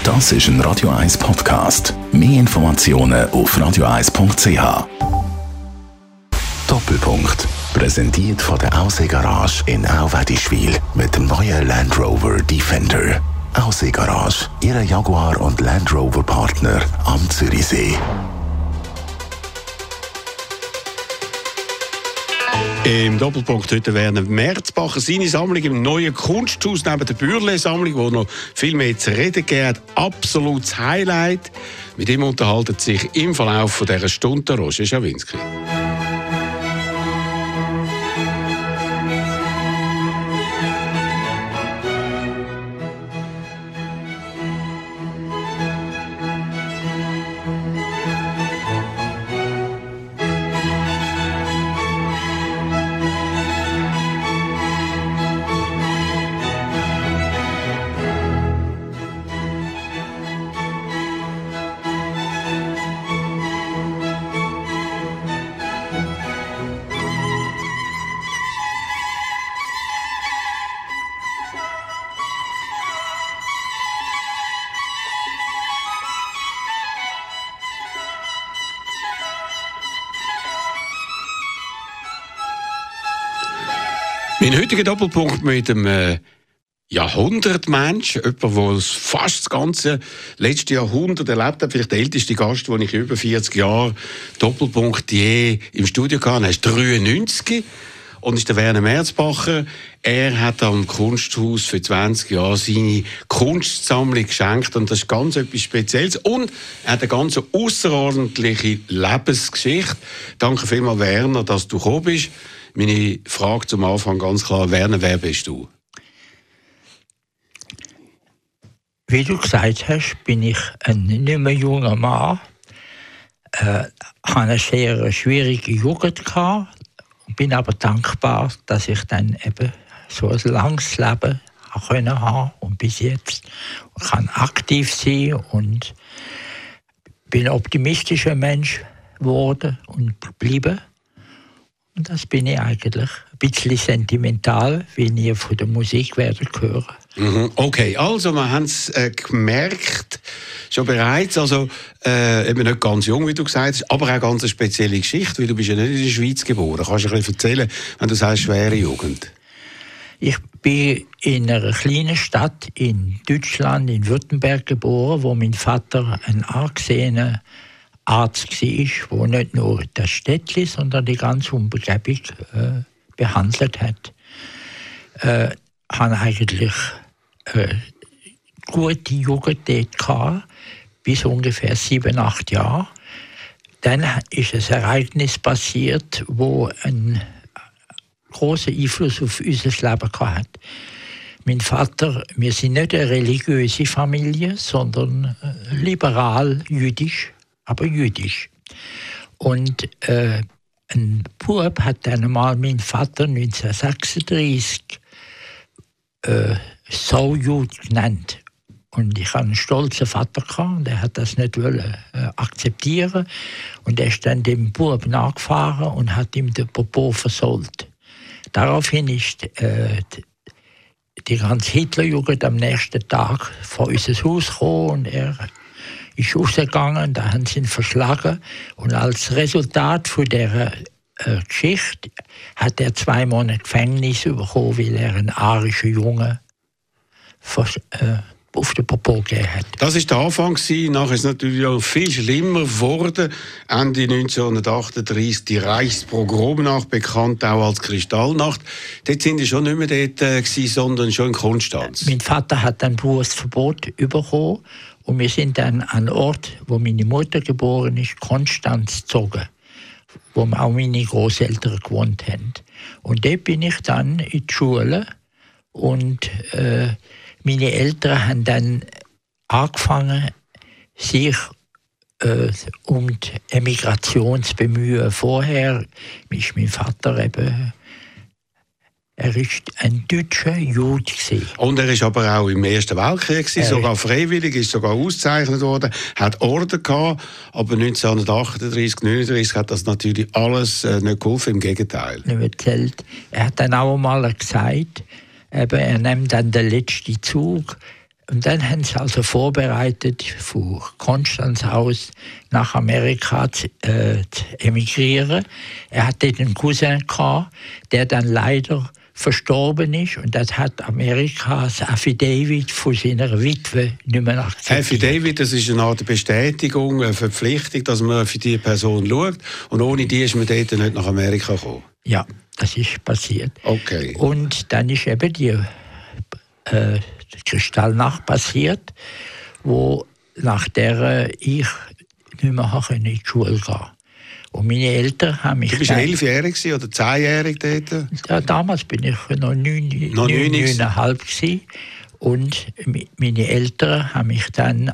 Das ist ein Radio 1 Podcast. Mehr Informationen auf radio1.ch. Doppelpunkt. Präsentiert von der Ausseegarage in Auwedischwil mit dem neuen Land Rover Defender. Ausseegarage, Ihr Jaguar und Land Rover Partner am Zürichsee. Im Doppelpunkt heute Werner Merzbacher seine Sammlung im neuen Kunsthaus neben der Bürle-Sammlung, wo noch viel mehr zu reden geht. Absolutes Highlight. Mit ihm unterhalten sich im Verlauf von dieser Stunde Roger Schawinski. Mein heutiger Doppelpunkt mit einem Jahrhundertmensch, jemand, der fast das ganze letzte Jahrhundert erlebt hat, vielleicht der älteste Gast, den ich über 40 Jahre Doppelpunkt je im Studio hatte, er ist 93 und ist der Werner Merzbacher. Er hat am Kunsthaus für 20 Jahre seine Kunstsammlung geschenkt und das ist ganz etwas Spezielles. Und er hat eine ganz außerordentliche Lebensgeschichte. Danke vielmals, Werner, dass du gekommen bist. Meine Frage zum Anfang ganz klar, Werner, wer bist du? Wie du gesagt hast, bin ich ein nicht mehr junger Mann. Hatte eine sehr schwierige Jugend gehabt, bin aber dankbar, dass ich dann eben so ein langes Leben haben und bis jetzt kann aktiv sein und bin ein optimistischer Mensch geworden und geblieben. Und das bin ich eigentlich ein bisschen sentimental, wie ihr von der Musik werdet hören. Okay, also wir haben es gemerkt, schon bereits, also eben nicht ganz jung, wie du gesagt hast, aber auch ganz eine spezielle Geschichte, weil du bist ja nicht in der Schweiz geboren. Kannst du ein bisschen erzählen, wenn du sagst, schwere Jugend? Ich bin in einer kleinen Stadt in Deutschland, in Württemberg geboren, wo mein Vater ein angesehener Arzt war, der nicht nur das Städtchen, sondern die ganze Umgebung behandelt hat. Habe eigentlich gute Jugend dort gehabt, bis ungefähr 7, 8 Jahre. Dann ist ein Ereignis passiert, wo einen großen Einfluss auf unser Leben hat. Mein Vater, wir sind nicht eine religiöse Familie, sondern liberal-jüdisch, aber jüdisch. Und ein Bub hat dann einmal meinen Vater 1936 Saujud genannt. Und ich hatte einen stolzen Vater und er hat das nicht akzeptieren. Und er ist dann dem Bub nachgefahren und hat ihm den Popo versohlt. Daraufhin ist die ganze Hitlerjugend am nächsten Tag vor unser Haus gekommen und er ist rausgegangen, da haben sie ihn verschlagen. Und als Resultat von dieser Geschichte hat er 2 Monate Gefängnis bekommen, weil er einen arischen Jungen auf den Popo gegeben hat. Das war der Anfang. Nachher ist es natürlich auch viel schlimmer geworden. Ende 1938 die Reichspogromnacht, bekannt auch als Kristallnacht. Dort sind die schon nicht mehr dort sondern schon in Konstanz. Mein Vater hat ein Berufsverbot bekommen und wir sind dann an den Ort, wo meine Mutter geboren ist, Konstanz gezogen, wo auch meine Großeltern gewohnt haben. Und dort bin ich dann in die Schule und meine Eltern haben dann angefangen, sich um die Emigration zu bemühen. Vorher ist mein Vater eben, er war ein deutscher Jude. Und er war aber auch im Ersten Weltkrieg, sogar freiwillig, ist sogar ausgezeichnet worden, hat Orden gehabt, aber 1938, 1939 hat das natürlich alles nicht geholfen, im Gegenteil. Er hat dann auch einmal gesagt, er nimmt dann den letzten Zug Und dann haben sie also vorbereitet, von Konstanz aus nach Amerika zu emigrieren. Er hatte einen Cousin gehabt, der dann leider verstorben ist. Und das hat Amerika das Affidavit von seiner Witwe nicht mehr akzeptiert. Affidavit, das ist eine Art Bestätigung, eine Verpflichtung, dass man für die Person schaut. Und ohne die ist man dort nicht nach Amerika gekommen. Ja, das ist passiert. Okay. Und dann ist eben die Kristallnacht passiert, wo nach der ich nicht mehr in die Schule gehen konnte. Und meine Eltern haben mich... Du bist 11-jährig oder 10-jährig dort? Ja, damals bin ich noch 9,5 gewesen. Und meine Eltern haben mich dann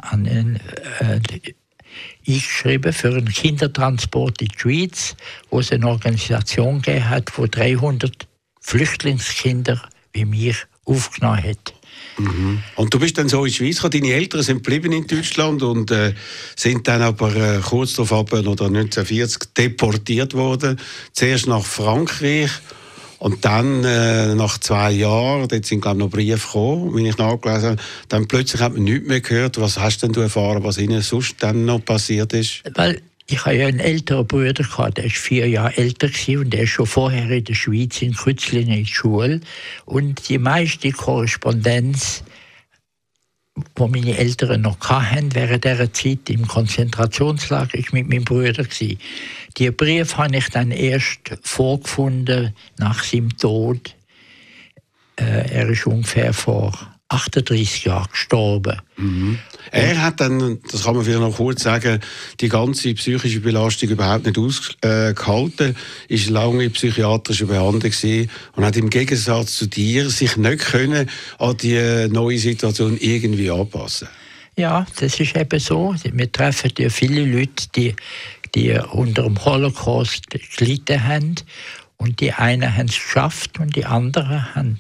eingeschrieben für einen Kindertransport in die Schweiz, wo es eine Organisation gegeben hat, die 300 Flüchtlingskinder wie mich aufgenommen hat. Mhm. Und du bist dann so in die Schweiz gekommen. Deine Eltern sind geblieben in Deutschland und sind dann aber kurz darauf oder 1940 deportiert worden. Zuerst nach Frankreich und dann nach 2 Jahren, dort sind glaube ich noch Briefe gekommen, wie ich nachgelesen habe. Dann plötzlich hat man nichts mehr gehört. Was hast denn du erfahren, was ihnen sonst dann noch passiert ist? Weil ich hatte ja einen älteren Bruder, der war 4 Jahre älter und der ist schon vorher in der Schweiz in Kützlingen in die Schule. Und die meiste Korrespondenz, die meine Eltern noch hatten, während dieser Zeit im Konzentrationslager, ist mit meinem Bruder gewesen. Die Briefe habe ich dann erst vorgefunden nach seinem Tod. Er ist ungefähr vor 38 Jahren gestorben. Mhm. Er hat dann, das kann man vielleicht noch kurz sagen, die ganze psychische Belastung überhaupt nicht ausgehalten, ist lange in psychiatrischer Behandlung gewesen und hat im Gegensatz zu dir sich nicht können an die neue Situation irgendwie anpassen. Ja, das ist eben so. Wir treffen ja viele Leute, die unter dem Holocaust gelitten haben. Und die einen haben es geschafft und die anderen haben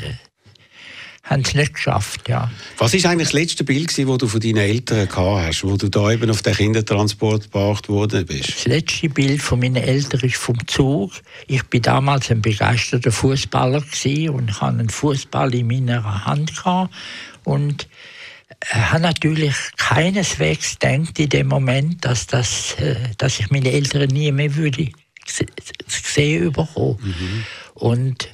es nicht geschafft, ja. Was war eigentlich das letzte Bild, das du von deinen Eltern gehabt hast, wo du da eben auf den Kindertransport gebracht worden bist? Das letzte Bild von meinen Eltern ist vom Zug. Ich war damals ein begeisterter Fußballer und hatte einen Fußball in meiner Hand gehabt und habe natürlich keineswegs gedacht in dem Moment, dass ich meine Eltern nie mehr würde sehen bekommen. Mhm. Und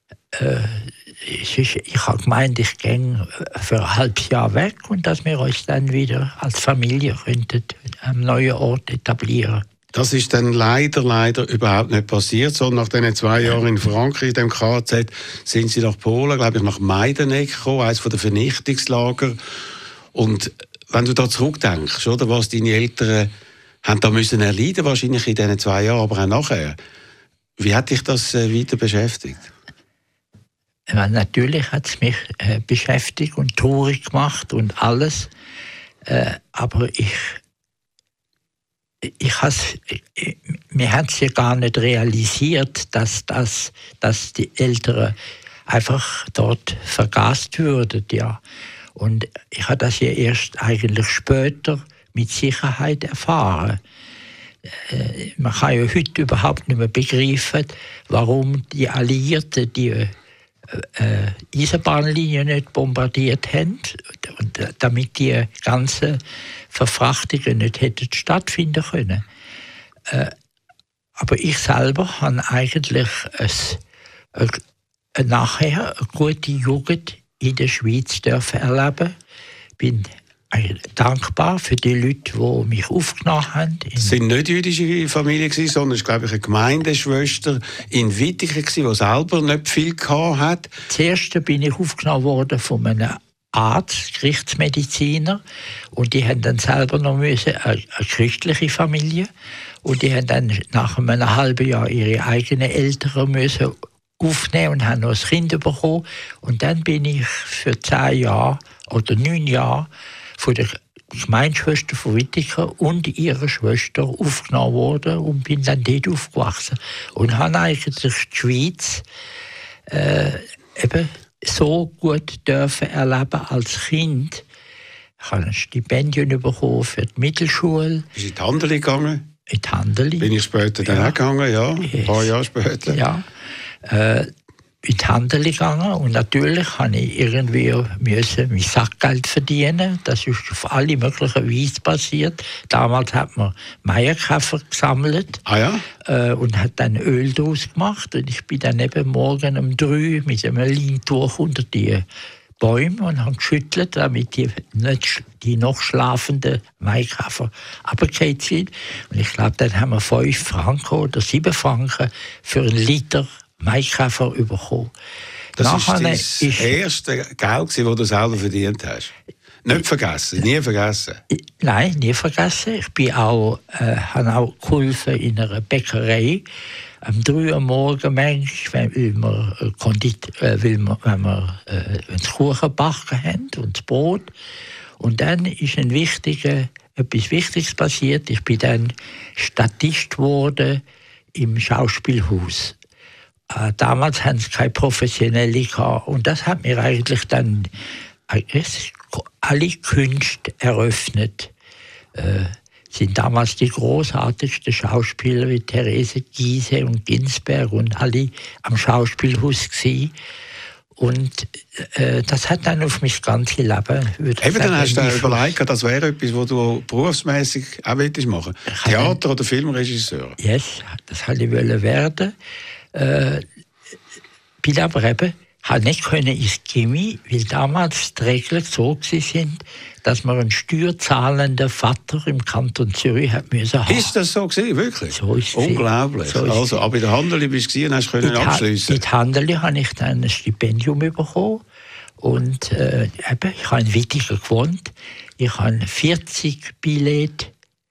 ich habe gemeint, ich gehe für ein halbes Jahr weg und dass wir uns dann wieder als Familie könnten am neuen Ort etablieren. Das ist dann leider überhaupt nicht passiert, sondern nach diesen 2 Jahren in Frankreich, in dem KZ, sind sie nach Polen, glaube ich, nach Majdanek gekommen, eines der Vernichtungslager. Und wenn du da zurückdenkst, oder, was deine Eltern haben da müssen erleiden, wahrscheinlich in diesen 2 Jahren, aber auch nachher, wie hat dich das weiter beschäftigt? Ja, natürlich hat es mich beschäftigt und traurig gemacht und alles. Aber wir haben es ja gar nicht realisiert, dass die Eltern einfach dort vergast würden. Ja. Und ich habe das ja erst eigentlich später mit Sicherheit erfahren. Man kann ja heute überhaupt nicht mehr begreifen, warum die Alliierten die Eisenbahnlinien nicht bombardiert haben, damit die ganzen Verfrachtungen nicht hätten stattfinden können. Aber ich selber habe eigentlich nachher eine gute Jugend in der Schweiz erleben. Bin dankbar für die Leute, die mich aufgenommen haben. Es waren nicht jüdische Familien, sondern es war, glaube ich, eine Gemeindeschwester in Wittichen, die selber nicht viel hatte. Zuerst bin ich aufgenommen worden von einem Arzt, Gerichtsmediziner, und die haben dann selber noch eine christliche Familie. Und die haben dann nach einem halben Jahr ihre eigenen Eltern müssen aufnehmen und haben noch ein Kind bekommen. Und dann bin ich für 10 Jahre oder 9 Jahre von der Gemeinschwester von Wittichen und ihrer Schwester aufgenommen worden und bin dann dort aufgewachsen. Und habe eigentlich die Schweiz eben so gut dürfen erleben als Kind. Ich habe ein Stipendium bekommen für die Mittelschule. Bist du in die Handeli gegangen? In die Handeli. Bin ich später dann auch gegangen, ja. Ein paar Jahre später. Ja. in die Handel gegangen und natürlich musste ich irgendwie mein Sackgeld verdienen. Das ist auf alle möglichen Weise passiert. Damals hat man Meierkäfer gesammelt und hat dann Öl daraus gemacht. Und ich bin dann eben morgen um 3 mit einem Leintuch unter die Bäume und habe geschüttelt, damit die noch schlafenden Maikäfer runtergefallen sind. Und ich glaube, dann haben wir 5 Franken oder 7 Franken für einen Liter Maikäfer bekommen. Das war dein erste Geld, das du selber verdient hast? Nicht vergessen, nie vergessen? Nein, nie vergessen. Ich bin habe auch geholfen in einer Bäckerei. Am 3 Uhr morgens manchmal, wenn wir das Kuchen backen haben und das Brot. Und dann ist etwas Wichtiges passiert. Ich bin dann Statist geworden im Schauspielhaus. Damals hatten sie keine Professionelle gehabt. Und das hat mir eigentlich dann alle Künste eröffnet. Sind damals die großartigsten Schauspieler wie Therese Giehse und Ginsberg und alle am Schauspielhaus gewesen. Und das hat dann auf mein ganzes Leben... Eben, dann hast du überlegt, das wäre etwas, was du berufsmässig auch machen willst. Theater- oder Filmregisseur? Yes, das wollte ich werden. Bin aber eben nicht ins Chemie, weil damals die Regeln so waren, dass man einen steuerzahlenden Vater im Kanton Zürich haben musste. Ist das so gewesen, wirklich? So ist es. Unglaublich. Also, aber in der Handel bist du und hast abschliessen. In der Handel habe ich dann ein Stipendium bekommen. Und ich habe in Wittigen gewohnt. Ich habe 30 Billette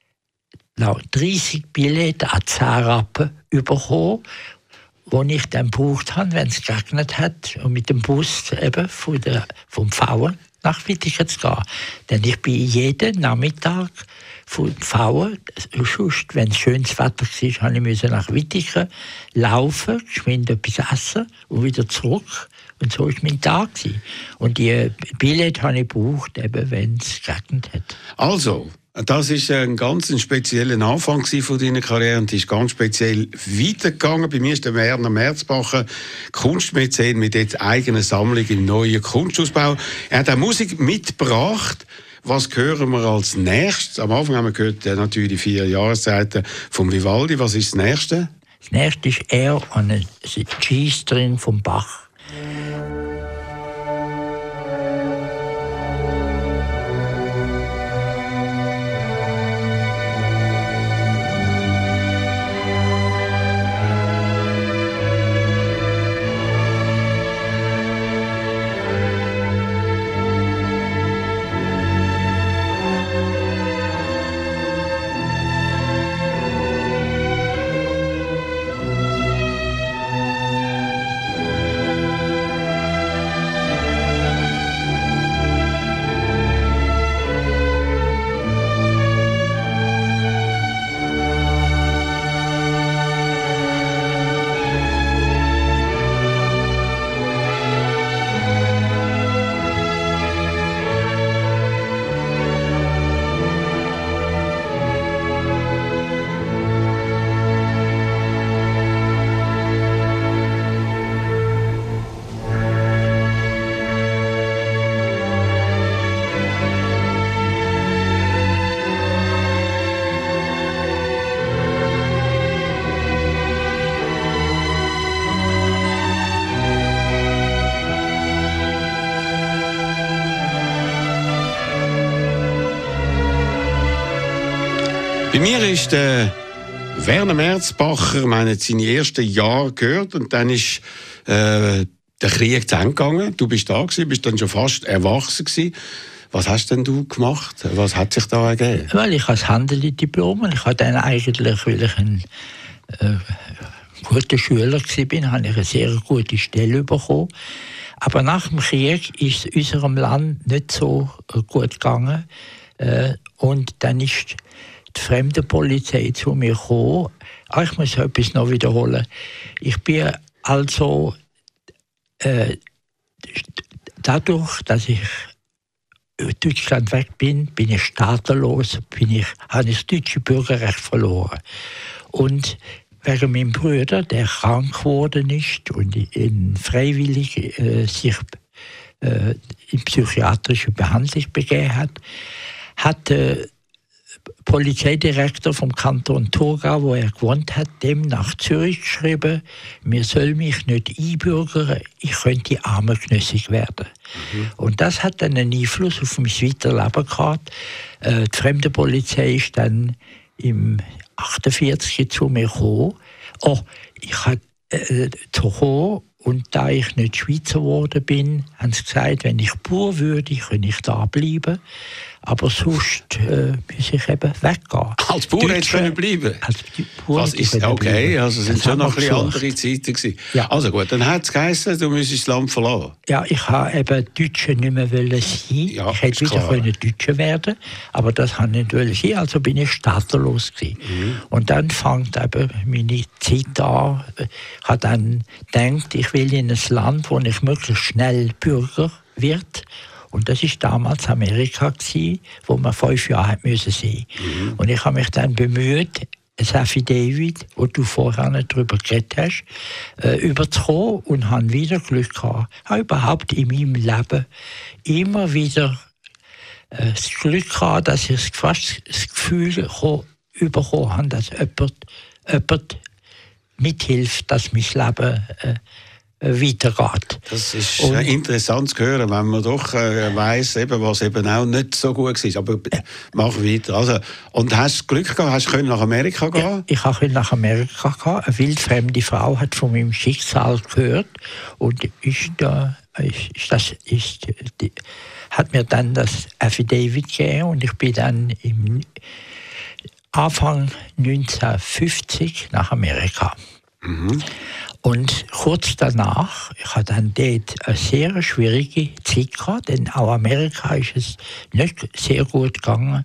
an 10 Rappen bekommen, die ich dann gebraucht habe, wenn es geregnet hat, und mit dem Bus eben vom Pfauen nach Wittigen zu gehen. Denn ich bin jeden Nachmittag von Pfauen, sonst, wenn es schönes Wetter war, musste ich nach Wittigen laufen, geschwind etwas essen und wieder zurück. Und so war mein Tag. Und die Billette habe ich gebraucht, eben, wenn es geregnet hat. Also, das war ein ganz spezieller Anfang von deiner Karriere und die ist ganz speziell weitergegangen. Bei mir ist der Werner Merzbacher Kunstmäzen mit jetzt eigener Sammlung im neuen Kunstausbau. Er hat auch Musik mitgebracht. Was hören wir als nächstes? Am Anfang haben wir gehört natürlich die 4 Jahreszeiten von Vivaldi. Was ist das Nächste? Das Nächste ist er an einem G-String von Bach. Bei mir ist Werner Merzbacher, seine ersten Jahre gehört und dann ist der Krieg zu Ende gegangen. Du bist da gewesen, bist dann schon fast erwachsen gewesen. Was hast denn du gemacht? Was hat sich da ergeben? Weil ich als Handelsdiplom, ich habe dann eigentlich, weil ich ein guter Schüler war, habe ich eine sehr gute Stelle bekommen. Aber nach dem Krieg ist es unserem Land nicht so gut gegangen. Und dann ist die Fremdenpolizei zu mir gekommen. Ich muss etwas noch wiederholen. Ich bin also dadurch, dass ich in Deutschland weg bin ich staatenlos, habe ich das deutsche Bürgerrecht verloren. Und wegen meinem Bruder, der krank geworden ist und freiwillig sich in psychiatrische Behandlung begeben hat der Polizeidirektor vom Kanton Thurgau, wo er gewohnt hat, dem nach Zürich geschrieben, mir soll mich nicht einbürgern, ich könnte armengenössig werden. Und das hat dann einen Einfluss auf mein Weiterleben gehabt. Die Fremdenpolizei ist dann im 48 zu mir gekommen. Ich habe und da ich nicht Schweizer geworden bin, haben sie gesagt, wenn ich Bauer würde, könnte ich da bleiben. Aber sonst muss ich eben weggehen. Als Bauer hättest du können bleiben? Als Bauer was ist okay, bleiben. Also sind schon noch ein bisschen andere Zeiten gewesen. Ja. Also gut, dann hat es geheißen, du müsstest das Land verlassen. Ja, ich wollte eben Deutsche nicht mehr sein. Ja, ich hätte wieder können Deutsche werden, aber das wollte ich nicht sein, also bin ich staatenlos gewesen. Und dann fängt eben meine Zeit an. Ich habe dann gedacht, ich will in ein Land, wo ich möglichst schnell Bürger wird. Und das war damals Amerika, wo man 5 Jahre sein musste. Und ich habe mich dann bemüht, ein Affidavit, wo du vorher nicht darüber geredet hast, überzukommen und habe wieder Glück gehabt. Ich habe überhaupt in meinem Leben immer wieder das Glück gehabt, dass ich fast das Gefühl bekommen habe, dass jemand mithilft, dass mein Leben weitergeht. Das ist interessant zu hören, wenn man doch weiss, was eben auch nicht so gut war. Aber mach weiter. Also, und hast du Glück gehabt? Hast du nach Amerika gehen? Ja, ich konnte nach Amerika gehen. Eine wildfremde Frau hat von meinem Schicksal gehört und hat mir dann das Affidavit gegeben und ich bin dann im Anfang 1950 nach Amerika. Und kurz danach, ich hatte dann dort eine sehr schwierige Zeit gehabt, denn auch Amerika ist es nicht sehr gut gegangen.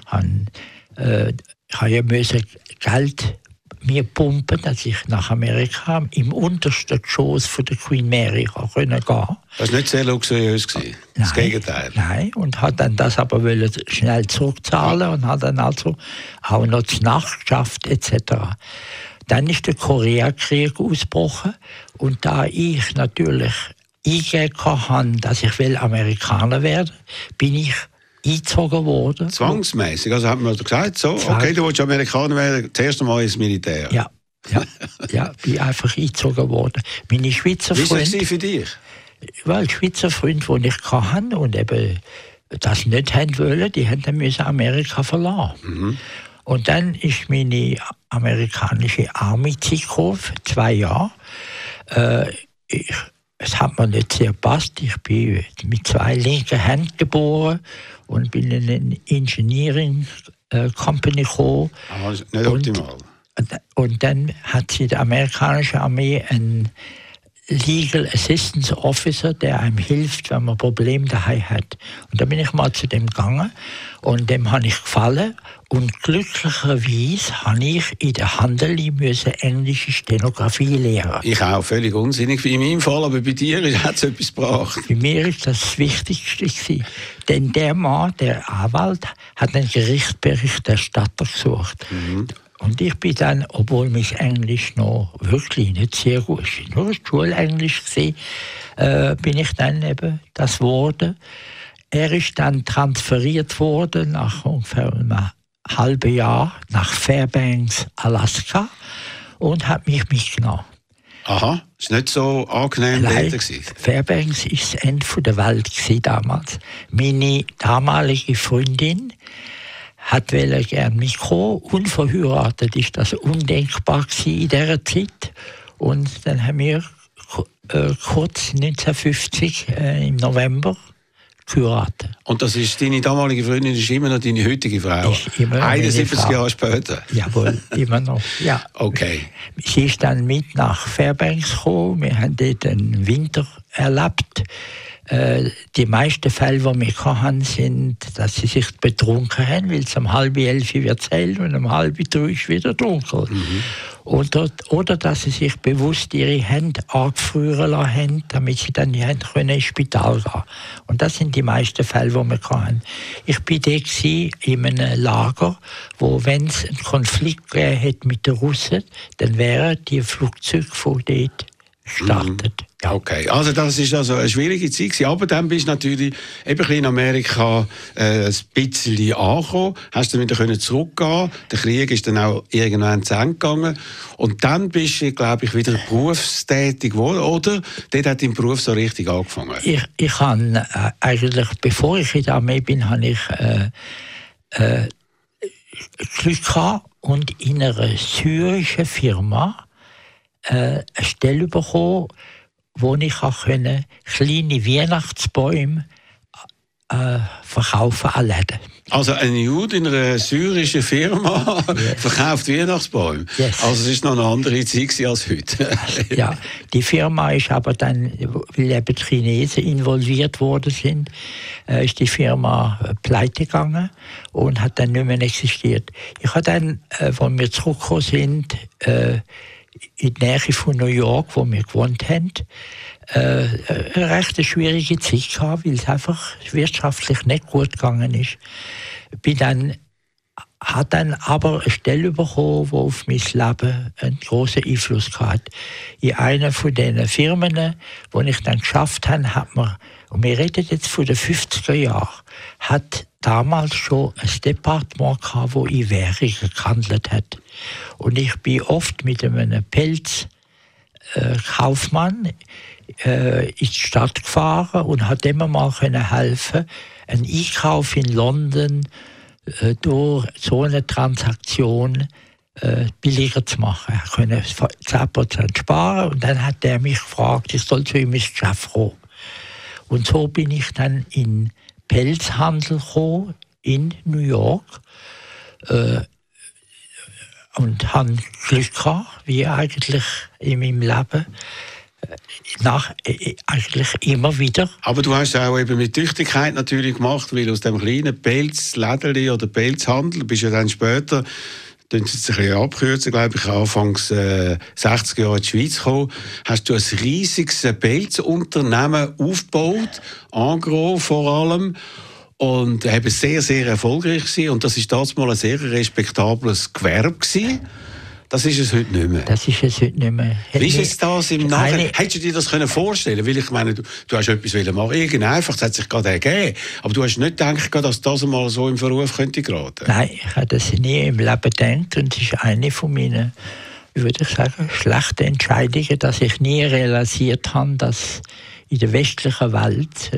Ich musste Geld mir pumpen, dass ich nach Amerika im untersten Geschoss von der Queen Mary gehen konnte. Das war nicht sehr luxuriös. Das Gegenteil. Nein, und hat dann das aber schnell zurückzahlen und hat dann also auch noch die Nacht geschafft etc. Dann ist der Koreakrieg ausgebrochen und da ich natürlich eingegeben habe, dass ich Amerikaner werden will, bin ich eingezogen worden. Zwangsmäßig? Also hat man gesagt, so, okay, du willst Amerikaner werden, das erste Mal ins Militär. Ja, bin einfach eingezogen worden. Meine Schweizer Freunde... Wie war es für dich? Weil Schweizer Freunde, die ich hatte und eben das nicht haben wollen, die mussten Amerika verlassen. Und dann ist meine amerikanische Army-Zeit gekommen, 2 Jahre. Es hat mir nicht sehr gepasst. Ich bin mit 2 linken Händen geboren und bin in eine Engineering Company gekommen. Aber nicht optimal. Und dann hat sie die amerikanische Armee einen Legal Assistance Officer, der einem hilft, wenn man Probleme daheim hat. Und da bin ich mal zu dem gegangen und dem habe ich gefallen. Und glücklicherweise habe ich in der Handel englische Stenografie lernen. Ich auch, völlig unsinnig in meinem Fall, aber bei dir hat es etwas gebracht. Bei mir ist das Wichtigste gewesen. Denn der Mann, der Anwalt, hat einen Gerichtsberichterstatter gesucht. Und ich bin dann, obwohl mein Englisch noch wirklich nicht sehr gut ist, nur Schulenglisch war, bin ich dann eben das geworden. Er ist dann transferiert worden nach ungefähr einem halben Jahr nach Fairbanks, Alaska und hat mich mitgenommen. Aha, ist nicht so angenehm dort. Fairbanks war das Ende der Welt damals. Meine damalige Freundin hat gerne mitkommen. Unverheiratet ist das undenkbar in dieser Zeit. Und dann haben wir kurz 1950 im November geheiratet. Und das ist deine damalige Freundin, ist immer noch deine heutige Frau? Ist immer 71 Jahre später? Jawohl, immer noch, ja. Okay. Sie ist dann mit nach Fairbanks gekommen. Wir haben dort einen Winter erlebt. Die meisten Fälle, die wir hatten, sind, dass sie sich betrunken haben, weil es um 22:30 wird hell und um 2:30 ist wieder dunkel. Oder dass sie sich bewusst ihre Hände angefrieren lassen haben, damit sie dann ins Spital gehen können. Und das sind die meisten Fälle, die wir hatten. Ich war dort in einem Lager, wo, wenn es einen Konflikt gegeben hätte mit den Russen, dann wären die Flugzeuge von dort gestartet. Ja. Okay, also das ist also eine schwierige Zeit gewesen. Aber dann bist du natürlich eben in Amerika ein bisschen angekommen, hast dann wieder zurückgehen. Der Krieg ist dann auch irgendwann zu Ende gegangen. Und dann bist du, glaube ich, wieder berufstätig geworden, oder? Dort hat dein Beruf so richtig angefangen. Ich habe eigentlich, bevor ich in der Armee bin, habe ich Glück gehabt und in einer syrischen Firma eine Stelle bekommen, wo ich kleine Weihnachtsbäume verkaufen an Läden. Also ein Jude in einer syrischen Firma verkauft Weihnachtsbäume. Yes. Also es ist noch eine andere Zeit als heute. Ja, die Firma ist aber dann, weil eben die Chinesen involviert worden sind, ist die Firma pleite gegangen und hat dann nicht mehr existiert. Ich habe dann, als wir zurückgekommen sind, in der Nähe von New York, wo wir gewohnt haben, eine recht schwierige Zeit gehabt, weil es einfach wirtschaftlich nicht gut gegangen ist. Hat dann aber eine Stelle bekommen, die auf mein Leben einen grossen Einfluss hatte. In einer von diesen Firmen, die ich dann geschafft habe, hat man, und wir reden jetzt von den 50er Jahren, hat damals schon ein Departement gehabt, das in Währungen gehandelt hat. Und ich bin oft mit einem Pelzkaufmann in die Stadt gefahren und konnte immer mal helfen, einen Einkauf in London durch so eine Transaktion billiger zu machen. Er konnte 10% sparen und dann hat er mich gefragt, ich soll zu ihm ins Geschäft kommen. Und so bin ich dann in Pelzhandel gekommen, in New York, und hatte Glück gehabt, wie eigentlich in meinem Leben, eigentlich immer wieder. Aber du hast es auch eben mit Tüchtigkeit natürlich gemacht, weil aus dem kleinen Pelzlädeli oder Pelzhandel bist du dann später, das ist ein bisschen abkürzen, glaube ich, anfangs 60er Jahre in die Schweiz gekommen, hast du ein riesiges Pelzunternehmen aufgebaut, Agro vor allem, und eben sehr, sehr erfolgreich gewesen. Und das war damals mal ein sehr respektables Gewerbe gewesen. Das ist es heute nicht mehr. Das ist es heute nicht mehr. Wie ist jetzt das im Nachhinein? Hättest du dir das vorstellen können? Weil ich meine, du hast etwas machen. Irgendwie einfach, das hat sich gerade ergeben. Aber du hast nicht gedacht, dass das mal so im Verruf könnte geraten? Nein, ich habe das nie im Leben gedacht. Und es ist eine von meinen, wie würde ich sagen, schlechten Entscheidungen, dass ich nie realisiert habe, dass in der westlichen Welt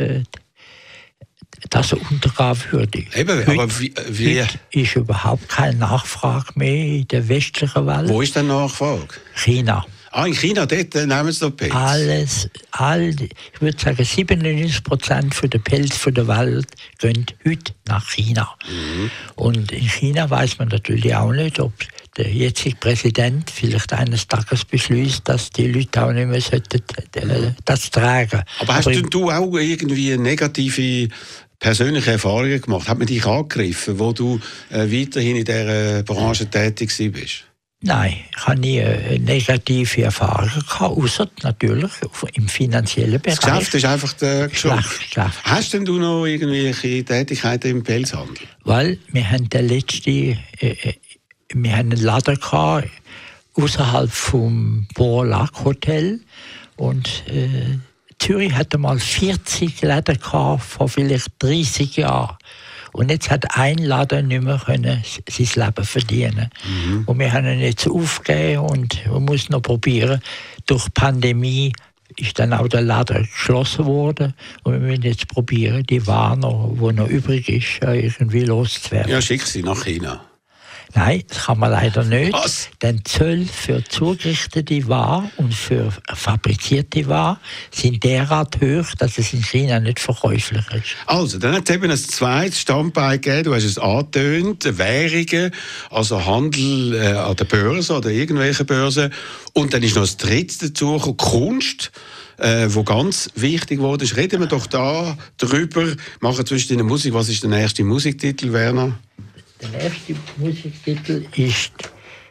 das untergehen würde. Eben, heute, aber wie heute ist überhaupt keine Nachfrage mehr in der westlichen Welt. Wo ist denn Nachfrage? China. In China, dort nehmen sie noch Pelz. Ich würde sagen, 97% der Pelz der Welt gehen heute nach China. Mhm. Und in China weiß man natürlich auch nicht, ob der jetzige Präsident vielleicht eines Tages beschließt, dass die Leute auch nicht mehr das tragen. Aber hast du auch irgendwie negative persönliche Erfahrungen gemacht? Hat man dich angegriffen, wo du weiterhin in dieser Branche tätig bist? Nein, ich habe nie negative Erfahrungen gehabt, außer natürlich im finanziellen Bereich. Das Geschäft ist einfach geschrumpft. Hast denn du noch irgendwelche Tätigkeiten im Pelzhandel? Weil wir haben wir haben einen Laden gehabt, außerhalb vom Borlac Hotel, und Zürich hatte mal 40 Läden gehabt, vor vielleicht 30 Jahren. Und jetzt hat ein Laden nicht mehr sein Leben verdienen. Mhm. Und wir haben ihn jetzt aufgegeben und man muss noch probieren. Durch die Pandemie ist dann auch der Laden geschlossen worden. Und wir müssen jetzt probieren, die Ware, die noch übrig ist, irgendwie loszuwerden. Ja, schick sie nach China. Nein, das kann man leider nicht. Was? Denn Zölle für zugerichtete Ware und für fabrizierte Ware sind derart hoch, dass es in China nicht verkäuflich ist. Also, dann hat es eben ein zweites Standbein gegeben, du hast es angetönt, Währungen, also Handel an der Börse oder irgendwelchen Börsen. Und dann ist noch das dritte dazu gekommen, Kunst, wo ganz wichtig wurde. Reden wir doch da drüber, machen zwischen den Musik. Was ist der nächste Musiktitel, Werner? Der erste Musiktitel ist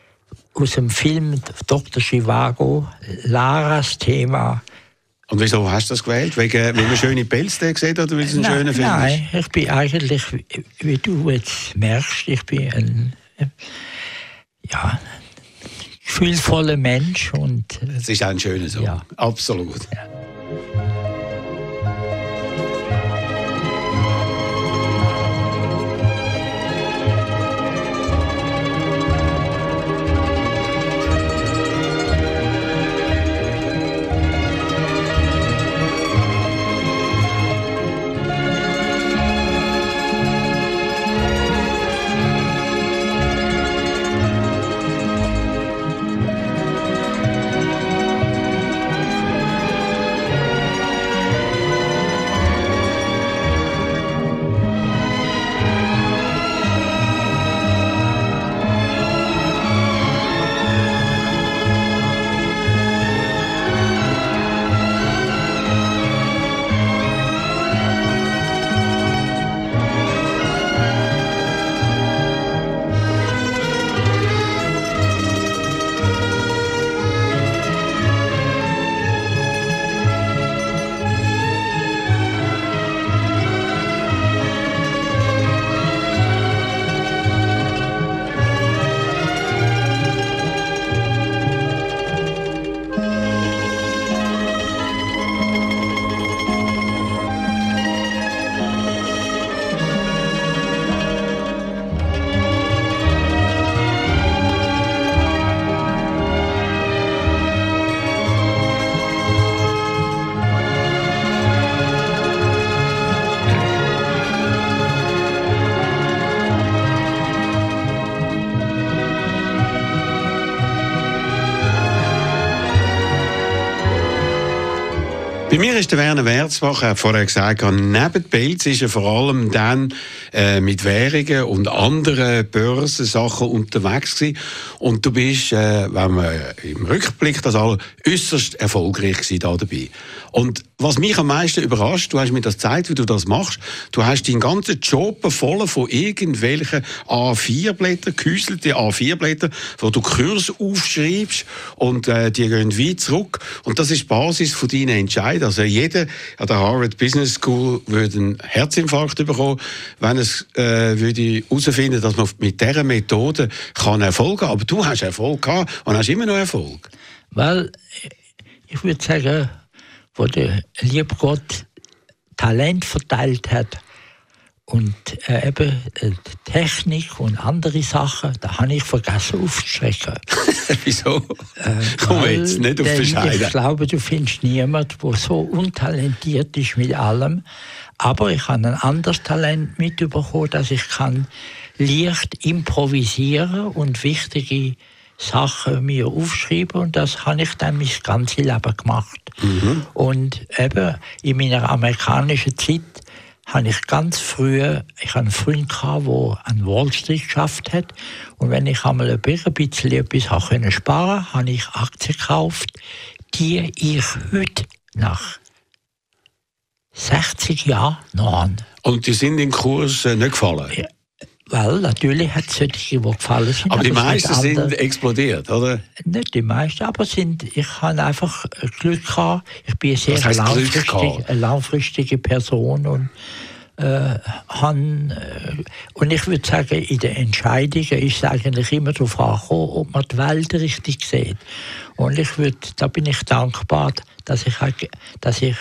aus dem Film Dr. Zhivago, Laras Thema. Und wieso hast du das gewählt? Weil man schöne Pelze gesehen hat oder weil es ein schöner Film ist? Nein, ich bin eigentlich, wie du jetzt merkst, ich bin ein gefühlvoller Mensch. Und, es ist auch ein schöner Song, ja. Absolut. Ja. Bei mir ist der Werner Wärzbach, er hat vorher gesagt, neben Pelz ist er vor allem dann mit Währungen und anderen Börsensachen unterwegs gewesen. Und du bist, wenn man im Rückblick das alles äußerst erfolgreich gewesen da dabei. Und was mich am meisten überrascht, du hast mir das gezeigt, wie du das machst, du hast deinen ganzen Job voll von irgendwelchen A4-Blättern, gehäuselte A4-Blätter, wo du Kurse aufschreibst und die gehen weit zurück. Und das ist die Basis von deinen Entscheidungen. Also jeder an der Harvard Business School würde einen Herzinfarkt bekommen, wenn es würde herausfinden, dass man mit dieser Methode kann Erfolg haben. Aber du hast Erfolg gehabt und hast immer noch Erfolg. Weil, ich würde sagen, wo der liebe Gott Talent verteilt hat und eben Technik und andere Sachen, da habe ich vergessen aufzuschrecken. Wieso? Komm jetzt, nicht auf Bescheiden. Ich glaube, du findest niemanden, der so untalentiert ist mit allem. Aber ich habe ein anderes Talent mitbekommen, dass ich kann leicht improvisieren und wichtige Sachen mir aufschreiben, und das habe ich dann mein ganzes Leben gemacht. Mhm. Und eben in meiner amerikanischen Zeit habe ich ganz früh, ich hatte einen Freund gehabt, der an Wall Street geschafft hat, und wenn ich einmal ein bisschen etwas sparen konnte, habe ich Aktien gekauft, die ich heute nach 60 Jahren noch habe. Und die sind im Kurs nicht gefallen? Ja. Weil natürlich hat es solche, die gefallen sind. Aber die meisten sind explodiert, oder? Nicht die meisten, aber ich habe einfach Glück gehabt. Ich bin eine langfristige Person und und ich würde sagen, in den Entscheidungen ist es eigentlich immer darauf angekommen, ob man die Welt richtig sieht. Und da bin ich dankbar, dass ich die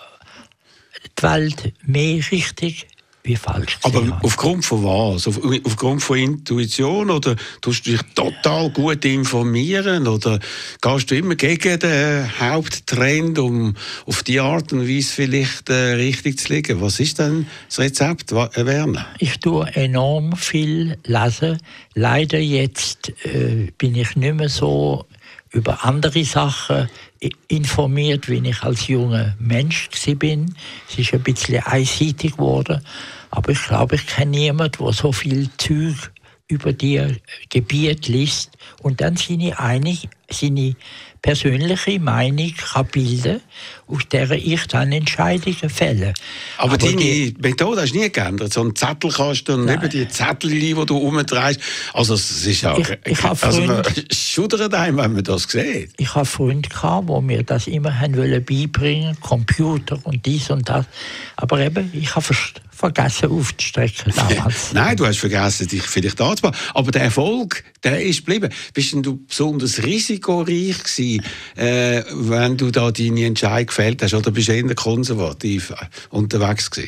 Welt mehr richtig wie falsch gesehen. Aber aufgrund von was? Aufgrund von Intuition? Oder tust du dich total gut informieren? Oder gehst du immer gegen den Haupttrend, um auf die Art und Weise vielleicht richtig zu liegen? Was ist denn das Rezept, Werner? Ich tue enorm viel lesen. Leider jetzt bin ich nicht mehr so über andere Sachen informiert, wie ich als junger Mensch war. Es ist ein bisschen einseitig geworden. Aber ich glaube, ich kenne niemanden, der so viel Zeug über die Gebiete liest und dann seine seine persönliche Meinung kann bilden, aus der ich dann Entscheidungen fälle. Aber deine Methode hast du nie geändert. So einen Zettelkasten und eben die Zettel, die du umdrehst. Also es ist ja... man schudert einem, wenn man das sieht. Ich hatte Freunde, die mir das immer beibringen wollten, Computer und dies und das. Aber eben, ich habe vergessen aufzustrecken damals. Nein, du hast vergessen, dich vielleicht anzubauen. Aber der Erfolg, der ist geblieben. Bist denn du besonders risikoreich gewesen, wenn du da deine Entscheidung gefällt hast? Oder bist du eher konservativ unterwegs gewesen?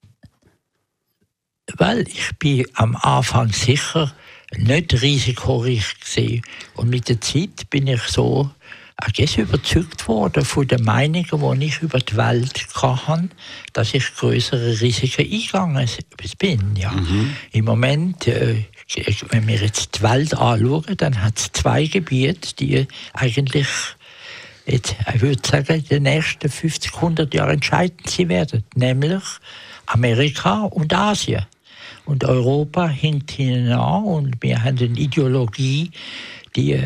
Weil ich bin am Anfang sicher nicht risikoreich gewesen. Und mit der Zeit bin ich so überzeugt worden von den Meinungen, die ich über die Welt hatte, dass ich größere Risiken eingegangen bin. Ja. Im Moment, wenn wir jetzt die Welt anschauen, dann hat es 2 Gebiete, die eigentlich, jetzt, ich würde sagen, in den nächsten 50, 100 Jahren entscheidend sein werden. Nämlich Amerika und Asien. Und Europa hinkt hinten an und wir haben eine Ideologie, die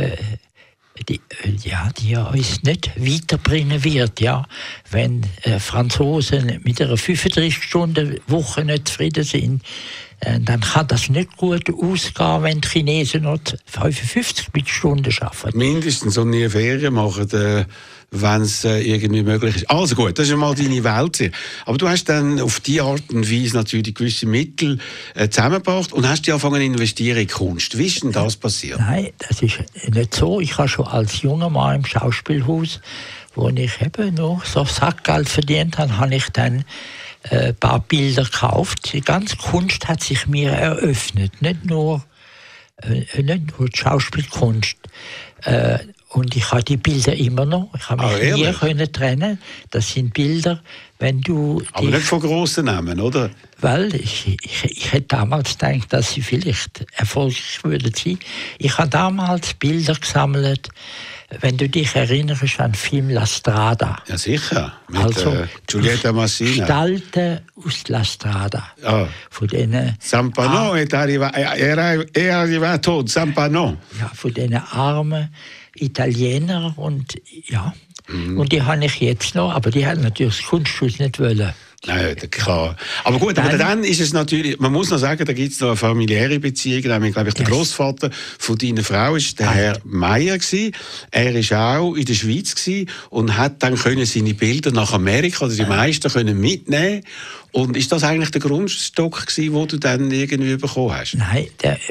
uns nicht weiterbringen wird. Ja. Wenn Franzosen mit einer 35-Stunden-Woche nicht zufrieden sind, dann kann das nicht gut ausgehen, wenn die Chinesen noch 55 Stunden arbeiten. Mindestens und nie Ferien machen, wenn es irgendwie möglich ist. Also gut, das ist einmal deine Welt. Aber du hast dann auf diese Art und Weise natürlich gewisse Mittel zusammengebracht und hast angefangen zu investieren in Kunst. Wie ist denn das passiert? Nein, das ist nicht so. Ich habe schon als junger Mann im Schauspielhaus, wo ich eben noch so Sackgeld verdient habe, habe ich dann ein paar Bilder gekauft. Die ganze Kunst hat sich mir eröffnet, nicht nur die Schauspielkunst. Und ich habe die Bilder immer noch. Ich habe mich nie können trennen. Das sind Bilder, wenn du... Aber nicht von grossen Namen, oder? Weil ich hätte damals gedacht, dass sie vielleicht erfolgreich würden sein. Ich habe damals Bilder gesammelt, wenn du dich erinnerst an den Film La Strada. Ja, sicher. Mit Giulietta Massina. Gestalten aus La Strada. Ja. Von denen... Zampano è arrivato, Zampano. Ja, von diesen armen Italiener und ja. Und die habe ich jetzt noch, aber die hat natürlich das Kunsthaus nicht wollen. Nein, klar. Aber gut, aber dann ist es natürlich, man muss noch sagen, da gibt es noch eine familiäre Beziehung. Nämlich, glaube ich, der Großvater von deiner Frau ist der Herr Meyer gewesen. Er war auch in der Schweiz gewesen und hat dann können seine Bilder nach Amerika, oder die meisten können mitnehmen. Und ist das eigentlich der Grundstock gewesen, den du dann irgendwie bekommen hast? Nein,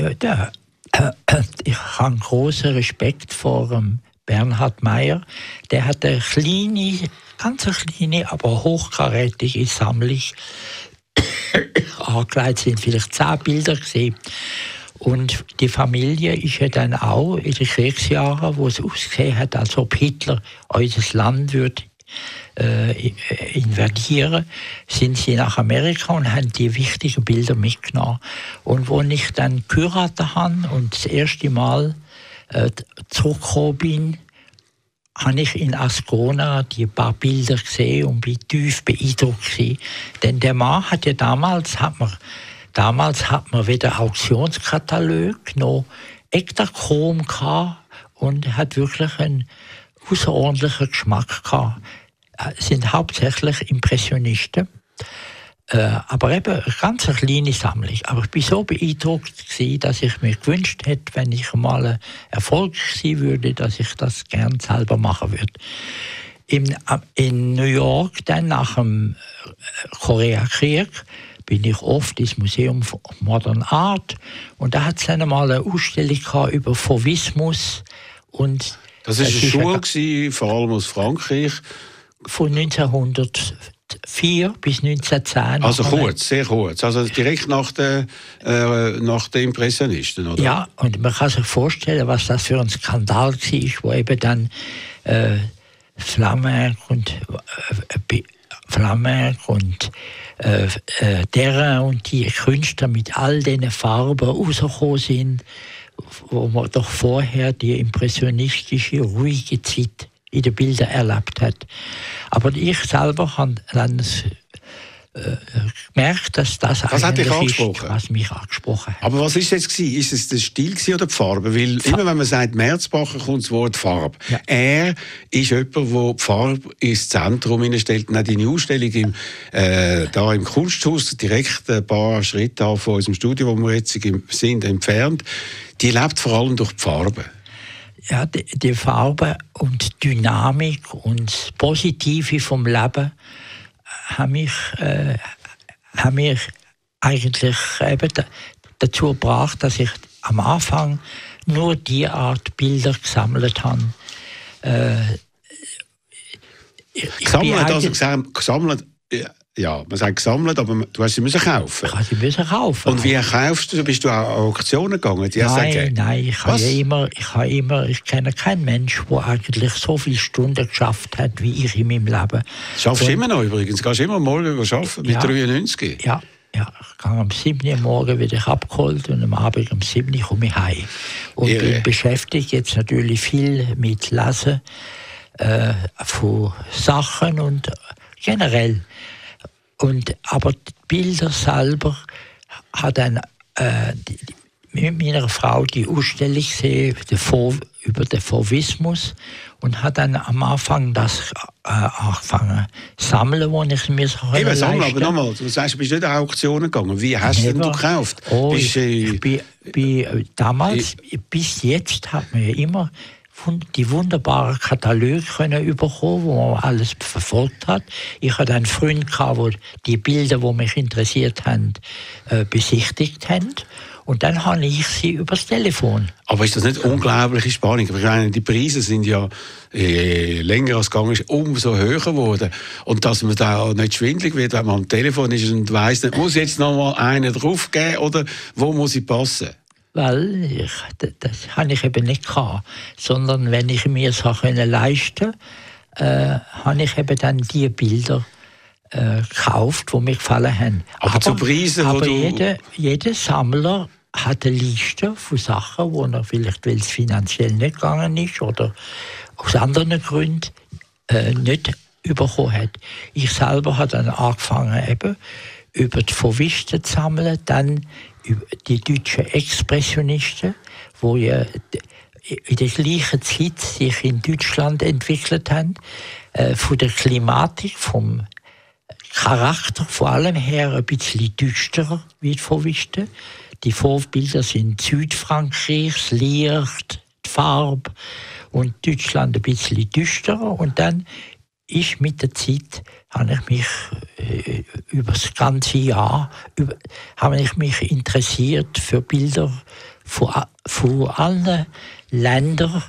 ich habe großen Respekt vor Bernhard Meyer. Der hat eine ganz kleine, aber hochkarätige Sammlung angelegt. Sind vielleicht 10 Bilder gesehen. Und die Familie ist ja dann auch in den Kriegsjahren, wo es ausgesehen hat, als ob Hitler unser Land würde invadieren, sind sie nach Amerika und haben die wichtigen Bilder mitgenommen. Und als ich dann geheiratet habe und das erste Mal zurückgekommen bin, habe ich in Ascona die paar Bilder gesehen und bin tief beeindruckt gewesen. Denn der Mann hat ja damals hat man weder Auktionskatalog noch Ektachrom gehabt und hat wirklich einen außerordentlichen Geschmack gehabt. Es sind hauptsächlich Impressionisten. Aber eben eine ganz kleine Sammlung. Aber ich war so beeindruckt, dass ich mir gewünscht hätte, wenn ich mal erfolgreich sein würde, dass ich das gerne selber machen würde. In New York, dann nach dem Koreakrieg, bin ich oft ins Museum von Modern Art. Und da hat es dann mal eine Ausstellung über Fauvismus. Und das war eine Schule, vor allem aus Frankreich. Von 1904 bis 1910. Also kurz, sehr kurz. Also direkt nach den Impressionisten, oder? Ja, und man kann sich vorstellen, was das für ein Skandal war, wo eben dann Flamenc und Terrain und die Künstler mit all diesen Farben rausgekommen sind, wo man doch vorher die impressionistische, ruhige Zeit in den Bildern erlebt hat. Aber ich selber habe dann gemerkt, dass das hat dich angesprochen? ist, was mich angesprochen hat. Aber was ist jetzt gewesen? Ist es der Stil oder die Farbe? Weil immer wenn man sagt Merzbacher, kommt das Wort Farbe. Ja. Er ist jemand, der die Farbe ins Zentrum stellt. Und auch deine Ausstellung da im Kunsthaus, direkt ein paar Schritte von unserem Studio, wo wir jetzt sind, entfernt, die lebt vor allem durch die Farbe. Ja, die Farbe und Dynamik und das Positive vom Leben haben mich eigentlich eben dazu gebracht, dass ich am Anfang nur die Art Bilder gesammelt habe. Gesammelt, ja, man sagt gesammelt, aber du hast sie müssen kaufen. Ich habe sie müssen kaufen. Und wie kaufst du? Bist du auch an Auktionen gegangen? Nein, ich kenne keinen Menschen, der eigentlich so viele Stunden geschafft hat, wie ich in meinem Leben. Schaffst du immer noch übrigens? Gehst du immer morgen arbeiten, mit 93? Ja, ich gehe am 7. Uhr morgen wieder abgeholt und am Abend um 7 Uhr komme ich heim. Und bin beschäftigt jetzt natürlich viel mit Lesen von Sachen und generell. Aber die Bilder selber hat dann mit meiner Frau die Ausstellung gesehen über den Fauvismus und hat dann am Anfang das angefangen zu sammeln, wo ich mir so leisten konnte. Sammeln, aber nochmal, du sagst, du bist nicht an Auktionen gegangen. Wie hast du denn gekauft? Ich bin damals, bis jetzt hat man ja immer die wunderbaren Kataloge bekommen, wo man alles verfolgt hat. Ich hatte einen Freund, der die Bilder, die mich interessiert haben, besichtigt hat. Und dann habe ich sie übers Telefon. Aber ist das nicht unglaubliche Spannung? Ich meine, die Preise sind ja länger als gegangen ist, umso höher geworden. Und dass man da auch nicht schwindelig wird, wenn man am Telefon ist und weiss nicht, muss jetzt noch mal einen draufgeben oder wo muss ich passen? Weil das habe ich eben nicht gehabt, sondern wenn ich mir es leisten konnte, habe ich eben dann die Bilder gekauft, die mir gefallen haben. Aber zu Preisen, aber jeder Sammler hat eine Liste von Sachen, wo er vielleicht, weil es finanziell nicht gegangen ist oder aus anderen Gründen nicht bekommen hat. Ich selber habe dann angefangen, eben über die Fauvisten zu sammeln, dann die deutschen Expressionisten, die ja in der gleichen Zeit sich in Deutschland entwickelt haben, von der Klimatik, vom Charakter vor allem her ein bisschen düsterer wie die Fauvisten. Die Vorbilder sind Südfrankreich, das Licht, die Farbe und Deutschland ein bisschen düsterer. Und dann ist mit der Zeit, habe ich mich über das ganze Jahr habe ich mich interessiert für Bilder von allen Ländern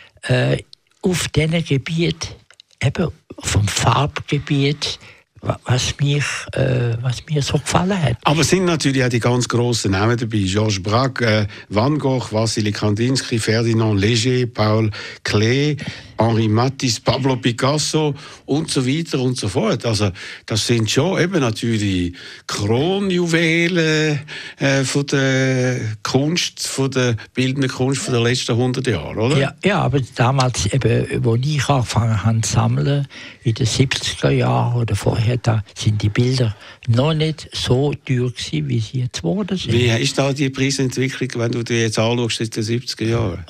auf diesen Gebiet, eben vom Farbgebiet, was mir so gefallen hat. Aber es sind natürlich auch die ganz grossen Namen dabei. Georges Braque, Van Gogh, Wassily Kandinsky, Ferdinand Léger, Paul Klee, Henri Matisse, Pablo Picasso und so weiter und so fort. Also das sind schon eben natürlich Kronjuwelen von der Kunst, von der bildenden Kunst von den letzten 100 Jahre, oder? Ja, aber damals, eben, wo ich angefangen habe zu sammeln, in den 70er Jahren oder vorher, da sind die Bilder noch nicht so teuer gewesen, wie sie jetzt geworden sind. Wie ist da die Preisentwicklung, wenn du dir jetzt anschaust, in den 70er Jahren?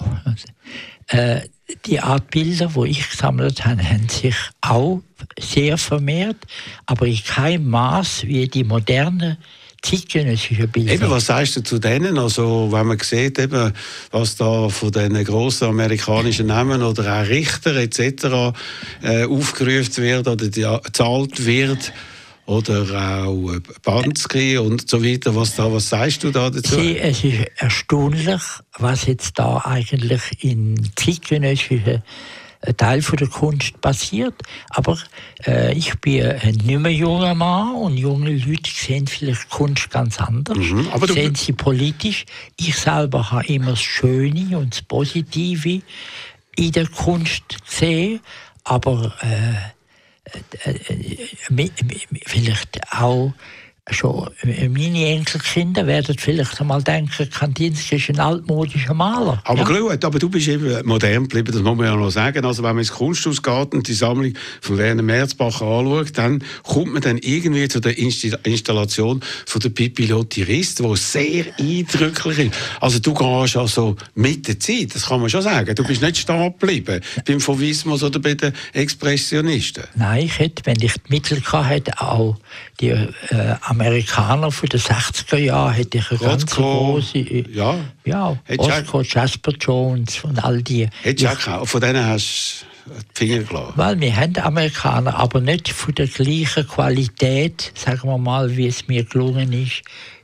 Die Art Bilder, die ich gesammelt habe, haben sich auch sehr vermehrt, aber in keinem Maß wie die modernen zeitgenössischen Bilder. Eben, was sagst du zu denen? Also, wenn man sieht, eben, was da von diesen grossen amerikanischen Namen oder auch Richter etc. Aufgerufen wird oder gezahlt wird, oder auch Bansky und so weiter. Was sagst du da dazu? Es ist erstaunlich, was jetzt da eigentlich im zeitgenössischen Teil von der Kunst passiert. Aber ich bin ein nicht mehr junger Mann und junge Leute sehen vielleicht Kunst ganz anders. Aber sehen sie politisch. Ich selber habe immer das Schöne und das Positive in der Kunst gesehen. Aber vielleicht auch schon meine Enkelkinder werden vielleicht einmal denken, Kandinsky ist ein altmodischer Maler. Aber gut, aber du bist eben modern geblieben, das muss man ja noch sagen. Also wenn man ins Kunsthaus geht und die Sammlung von Werner Merzbacher anschaut, dann kommt man dann irgendwie zu der Installation von der Pippi Lotti-Rist, die sehr eindrücklich ist. Also du gehst also mit der Zeit, das kann man schon sagen. Du bist nicht stehen geblieben beim Fauvismus oder bei den Expressionisten. Nein, ich hätte, wenn ich die Mittel gehabt hätte, auch die Amerikaner von den 60er Jahren, hätte ich eine ganz große... Ja, Roscoe, Jasper Jones und all die. Hättest du auch gekauft? Von denen hast du die Finger gelassen? Weil wir haben Amerikaner, aber nicht von der gleichen Qualität, sagen wir mal, wie es mir gelungen ist,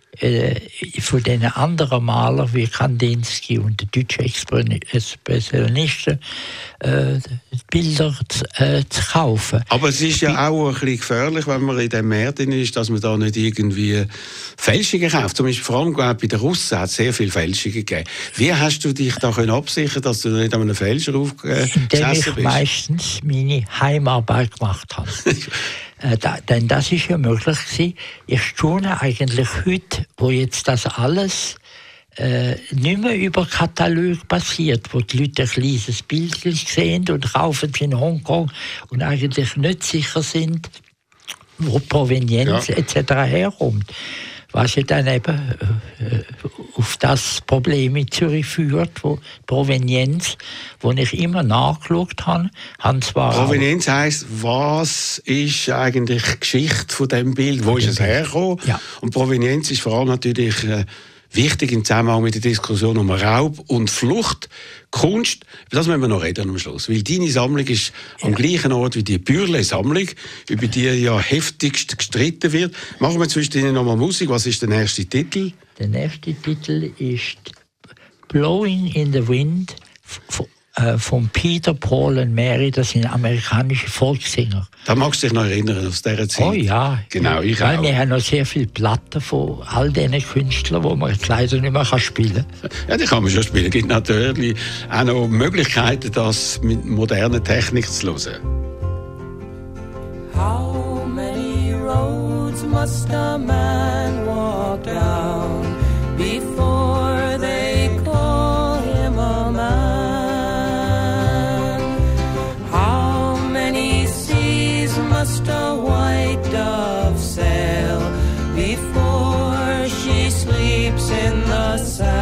von den anderen Malern wie Kandinsky und den deutschen Expressionisten Bilder zu kaufen. Aber es ist ja auch ein bisschen gefährlich, wenn man in diesem Markt ist, dass man da nicht irgendwie Fälschungen kauft. Zum Beispiel vor allem bei den Russen hat es sehr viele Fälschungen gegeben. Wie hast du dich da absichern, dass du nicht an einem Fälscher aufgesessen bist? Indem ich meistens meine Heimarbeit gemacht habe. Denn das ist ja möglich gewesen. Ich staune eigentlich heute, wo jetzt das alles nicht mehr über Katalog passiert, wo die Leute ein kleines Bild sehen und kaufen sie in Hongkong und eigentlich nicht sicher sind, wo Provenienz etc. herkommt. Was ja dann eben auf das Problem in Zürich führt, wo Provenienz, wo ich immer nachgeschaut habe. Provenienz heisst, was ist eigentlich die Geschichte von dem Bild? Wo ist es hergekommen? Ja. Und Provenienz ist vor allem natürlich wichtig im Zusammenhang mit der Diskussion um Raub und Flucht. Kunst, über das müssen wir noch reden am Schluss. Weil deine Sammlung ist am gleichen Ort wie die Bürle-Sammlung, über die ja heftigst gestritten wird. Machen wir zwischen noch mal Musik. Was ist der nächste Titel? Der nächste Titel ist Blowing in the Wind von Peter, Paul und Mary. Das sind amerikanische Volkssänger. Da magst du dich noch erinnern, aus dieser Zeit? Oh ja. Genau, ich weil auch. Wir haben noch sehr viele Platten von all diesen Künstlern, die man leider nicht mehr spielen kann. Ja, die kann man schon spielen. Es gibt natürlich auch noch Möglichkeiten, das mit moderner Technik zu hören. How many roads must a man walk down before they call him a man? Must a white dove sail before she sleeps in the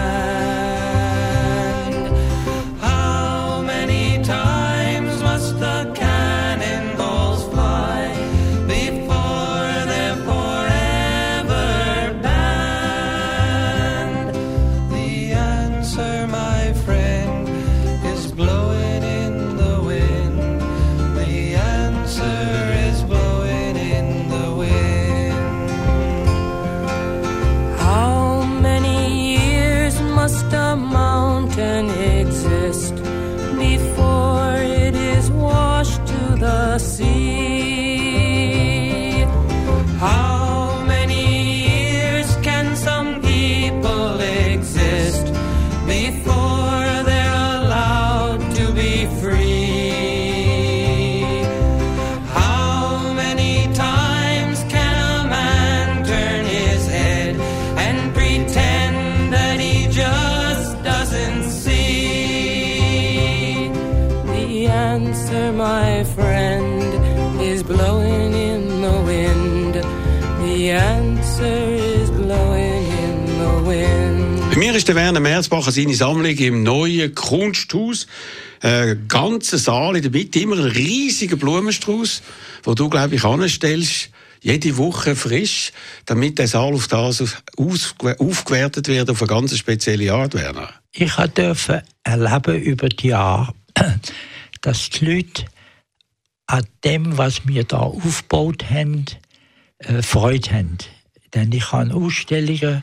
sand? How many times must the cannonballs fly before they're forever banned? The answer, my friend, is blowing in the wind. The answer must a mountain exist before it is washed to the sea? How many years can some people exist before they're allowed to be free? How many times can a man turn his head and pretend that he just doesn't see? The answer, my friend, is blowing in the wind. The answer is blowing in the wind. Bei mir ist der Werner Merzbacher seine Sammlung im neuen Kunsthaus. Ganzer Saal in der Mitte, immer ein riesiger Blumenstrauß, wo du, glaube ich, anstellst. Jede Woche frisch, damit der Saal auf das aufgewertet wird auf eine ganz spezielle Art, Werner. Ich durfte erleben über die Jahre, dass die Leute an dem, was wir da aufgebaut haben, Freude haben. Denn ich habe Ausstellungen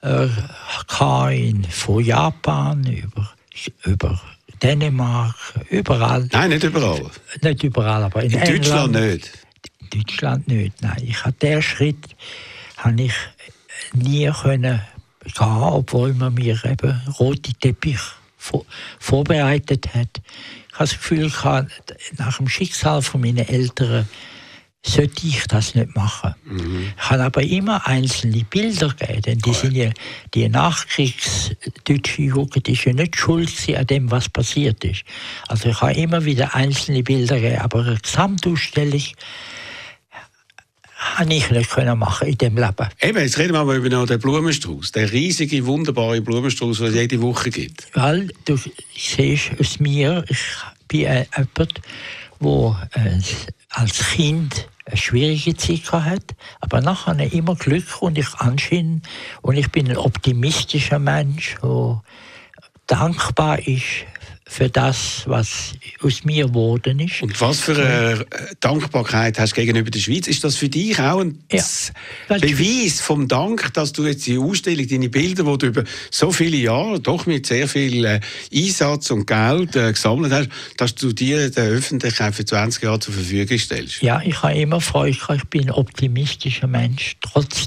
von Japan über Dänemark, überall. Nein, nicht überall. Nicht überall, aber in England, Deutschland nicht. In Deutschland nicht, nein. Den Schritt habe ich nie können gehen, obwohl man mir eben rote Teppich vorbereitet hat. Ich habe das Gefühl gehabt, nach dem Schicksal von meinen Eltern sollte ich das nicht machen. Ich habe aber immer einzelne Bilder gegeben, denn die sind ja, die nachkriegsdeutsche Jugend ist ja nicht schuld an dem, was passiert ist. Also ich habe immer wieder einzelne Bilder gegeben, aber eine Gesamtausstellung habe ich nicht machen in dem Leben. Eben, jetzt reden wir mal über den Blumenstrauß, den riesigen, wunderbaren Blumenstrauß, den es jede Woche gibt. Weil du siehst aus mir, ich bin jemand, der als Kind eine schwierige Zeit hatte, aber nachher immer Glück und ich anschieden und ich bin ein optimistischer Mensch, der dankbar ist für das, was aus mir geworden ist. Und was für eine Dankbarkeit hast du gegenüber der Schweiz? Ist das für dich auch ein Beweis vom Dank, dass du jetzt die Ausstellung, deine Bilder, die du über so viele Jahre, doch mit sehr viel Einsatz und Geld gesammelt hast, dass du dir der Öffentlichkeit für 20 Jahre zur Verfügung stellst? Ja, ich habe immer Freude, ich bin ein optimistischer Mensch, trotz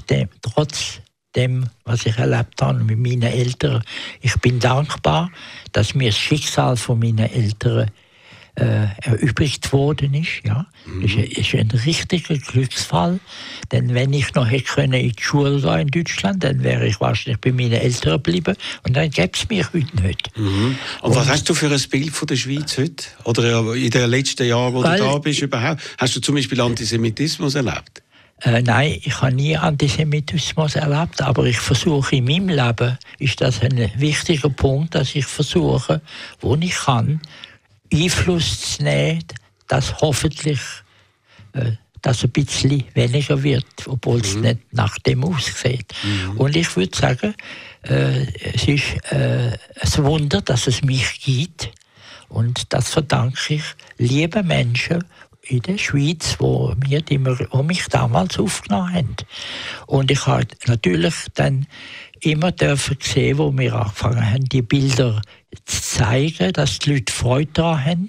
dem, was ich erlebt habe mit meinen Eltern. Ich bin dankbar, dass mir das Schicksal von meinen Eltern erübrigt worden ist. Ja. Das ist ein richtiger Glücksfall. Denn wenn ich noch hätte in die Schule gehen in Deutschland, dann wäre ich wahrscheinlich bei meinen Eltern geblieben. Und dann gäbe es mich heute nicht. Und was hast du für ein Bild von der Schweiz heute? Oder in den letzten Jahren, wo du da bist überhaupt? Hast du zum Beispiel Antisemitismus erlebt? Nein, ich habe nie Antisemitismus erlebt, aber ich versuche in meinem Leben, ist das ein wichtiger Punkt, dass ich versuche, wo ich kann, Einfluss zu nehmen, dass hoffentlich das ein bisschen weniger wird, obwohl es nicht nach dem aussieht. Und ich würde sagen, es ist ein Wunder, dass es mich gibt und das verdanke ich lieben Menschen in der Schweiz, wo mich damals aufgenommen haben. Und ich habe natürlich dann immer sehen, wo wir angefangen haben, die Bilder zu zeigen, dass die Leute Freude daran haben.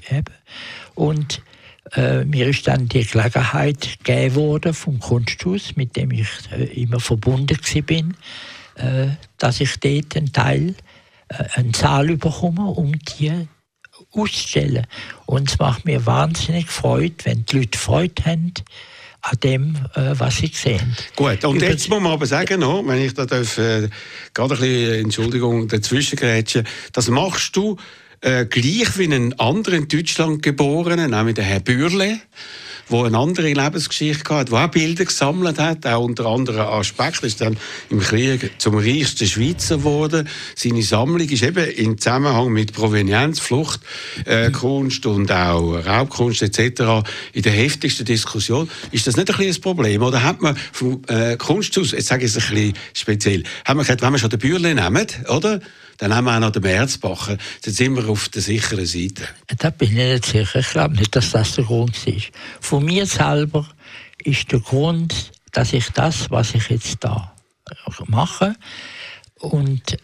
Und mir ist dann die Gelegenheit gegeben worden vom Kunsthaus, mit dem ich immer verbunden war, dass ich dort einen Teil, einen Saal bekomme, um die auszustellen. Und es macht mir wahnsinnig Freude, wenn die Leute Freude haben an dem, was sie sehen. Gut, und jetzt muss man aber sagen, wenn ich da gerade ein bisschen, Entschuldigung, dazwischen grätsche, das machst du gleich wie einen anderen in Deutschland geborenen, nämlich der Herr Bürle, der eine andere Lebensgeschichte hatte, der auch Bilder gesammelt hat, auch unter anderem Aspekten, ist dann im Krieg zum reichsten Schweizer geworden. Seine Sammlung ist eben im Zusammenhang mit Provenienz, Flucht, Kunst und auch Raubkunst etc. in der heftigsten Diskussion. Ist das nicht ein bisschen ein Problem? Oder hat man vom Kunsthaus, jetzt sage ich es ein bisschen speziell, hat man gesagt, wenn wir schon den Bürle nehmen, oder? Dann haben wir auch noch den Märzbacher. Dann sind wir auf der sicheren Seite. Da bin ich nicht sicher. Ich glaube nicht, dass das der Grund ist. Von mir selber ist der Grund, dass ich das, was ich jetzt da mache, und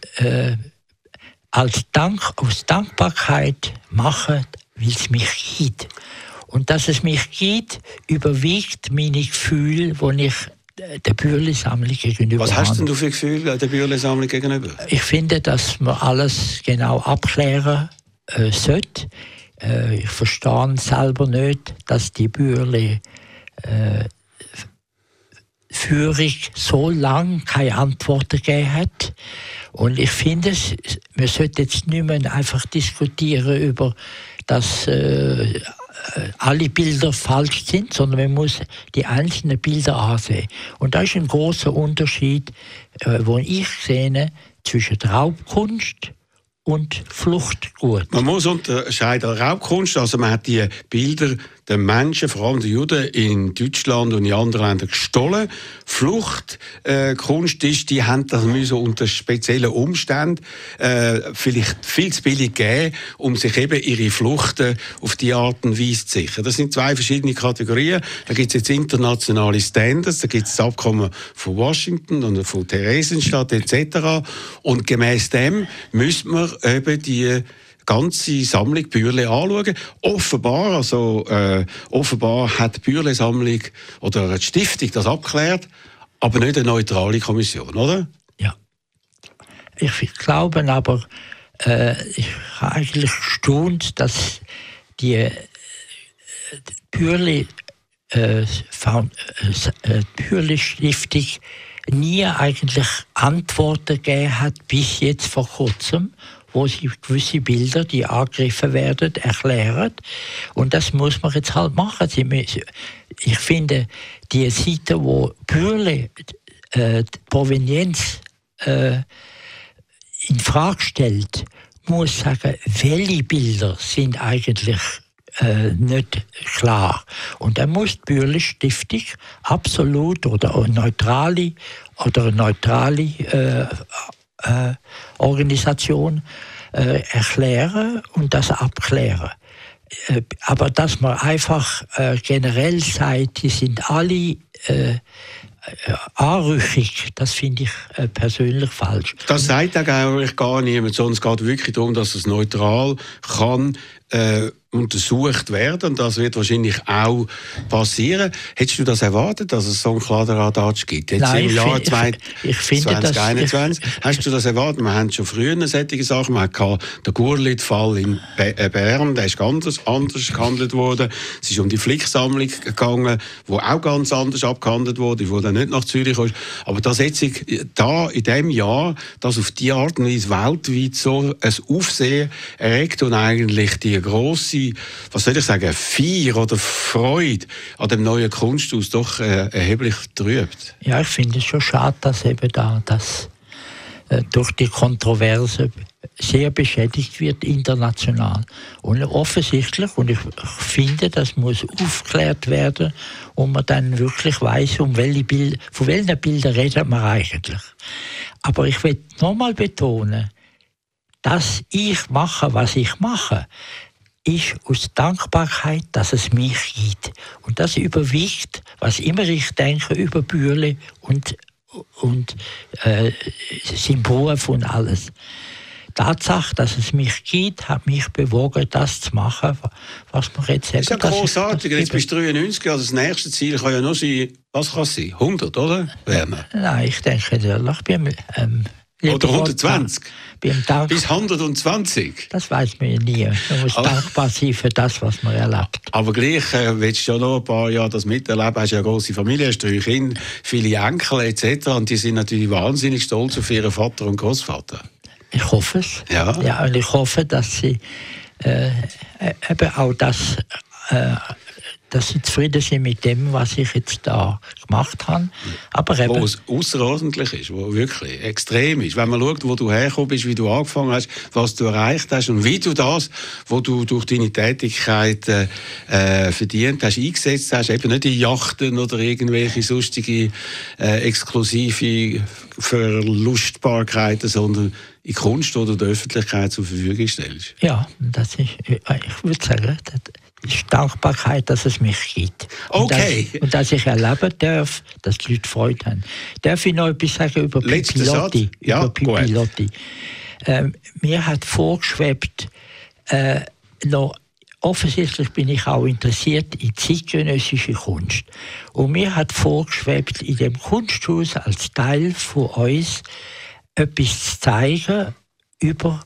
aus Dankbarkeit mache, weil es mich gibt. Und dass es mich gibt, überwiegt meine Gefühle, die ich der Bürle-Sammlung gegenüber. Was hast denn du für Gefühle der Bürle-Sammlung gegenüber? Ich finde, dass man alles genau abklären sollte. Ich verstehe selber nicht, dass die Bürle Führung so lange keine Antworten gegeben hat. Und ich finde, wir sollten jetzt nicht mehr einfach diskutieren über das alle Bilder falsch sind, sondern man muss die einzelnen Bilder ansehen. Und da ist ein großer Unterschied, den ich sehe, zwischen Raubkunst und Fluchtgut. Man muss unterscheiden. Raubkunst, also man hat die Bilder der Menschen, vor allem der Juden, in Deutschland und in anderen Ländern gestohlen. Fluchtkunst ist, die haben das müssen unter speziellen Umständen vielleicht viel zu billig geben, um sich eben ihre Fluchten auf die Art und Weise zu sichern. Das sind zwei verschiedene Kategorien. Da gibt es jetzt internationale Standards, da gibt es das Abkommen von Washington und von Theresienstadt etc. Und gemäss dem müsste man eben die ganze Sammlung Bürle anschauen. Offenbar hat die Bürle-Sammlung oder die Stiftung das abgeklärt, aber nicht eine neutrale Kommission, oder? Ja. Ich glaube aber, ich habe eigentlich gestaunt, dass die Bürle Bürle-Stiftung nie eigentlich Antworten gegeben hat, bis jetzt vor kurzem, wo sie gewisse Bilder, die angegriffen werden, erklären. Und das muss man jetzt halt machen. Ich finde, die Seite, wo Bürle die Provenienz in Frage stellt, muss sagen, welche Bilder sind eigentlich nicht klar. Und dann muss die Bürle-Stiftung absolut oder eine neutrale Organisation erklären und das abklären. Aber dass man einfach generell sagt, die sind alle anrüchig, das finde ich persönlich falsch. Das sagt eigentlich gar niemand, sondern es geht wirklich darum, dass es neutral kann untersucht werden. Und das wird wahrscheinlich auch passieren. Hättest du das erwartet, dass es so einen Kladderadatsch gibt? Jetzt Nein, im Jahr ich finde 2021. Hast du das erwartet? Wir haben schon früher solche Sachen. Wir hatten den Gurlitt-Fall in Bern, der ist ganz anders gehandelt worden. Es ist um die Flicksammlung gegangen, die auch ganz anders abgehandelt wurde, wo dann nicht nach Zürich kam. Aber das jetzt da in diesem Jahr, das auf die Art und Weise weltweit so ein Aufsehen erregt und eigentlich die grosse, was soll ich sagen, Feier oder Freude an dem neuen Kunsthaus doch erheblich trübt. Ja, ich finde es schon schade, dass eben da das durch die Kontroverse sehr beschädigt wird international. Und offensichtlich, und ich finde, das muss aufgeklärt werden, und man dann wirklich weiss, von welchen Bildern reden wir eigentlich. Aber ich will nochmal betonen, dass ich mache, was ich mache, ist aus Dankbarkeit, dass es mich gibt. Und das überwiegt, was immer ich denke über Bürle und sein Beruf und alles. Die Tatsache, dass es mich gibt, hat mich bewogen, das zu machen, was man jetzt sagt. Das ist ja großartig. Jetzt bist du 93, also das nächste Ziel kann ja nur sein, was kann es sein? 100, oder, Werner? Nein, ich denke, oder 120? Bis 120? Das weiß man ja nie. Man muss dankbar sein für das, was man erlebt. Aber gleich willst du ja noch ein paar Jahre das miterleben. Hast ja eine grosse Familie, hast 3 Kinder, viele Enkel etc. Und die sind natürlich wahnsinnig stolz auf ihren Vater und Großvater. Ich hoffe es. Ja. Ja, und ich hoffe, dass sie eben auch das... dass sie zufrieden sind mit dem, was ich jetzt da gemacht habe. Aber eben, wo es außerordentlich ist, wo wirklich extrem ist. Wenn man schaut, wo du hergekommen bist, wie du angefangen hast, was du erreicht hast und wie du das, was du durch deine Tätigkeit verdient hast, eingesetzt hast, eben nicht in Yachten oder irgendwelche sonstige exklusive Verlustbarkeiten, sondern in Kunst oder der Öffentlichkeit zur Verfügung stellst. Ja, das ist, ich würde sagen, das ist Dankbarkeit, dass es mich gibt. Okay. Und dass ich erleben darf, dass die Leute Freude haben. Darf ich noch etwas sagen über Pipilotti? Ja, über Pipilotti. Mir hat vorgeschwebt, noch offensichtlich bin ich auch interessiert in zeitgenössische Kunst. Und mir hat vorgeschwebt, in dem Kunsthaus als Teil von uns etwas zu zeigen über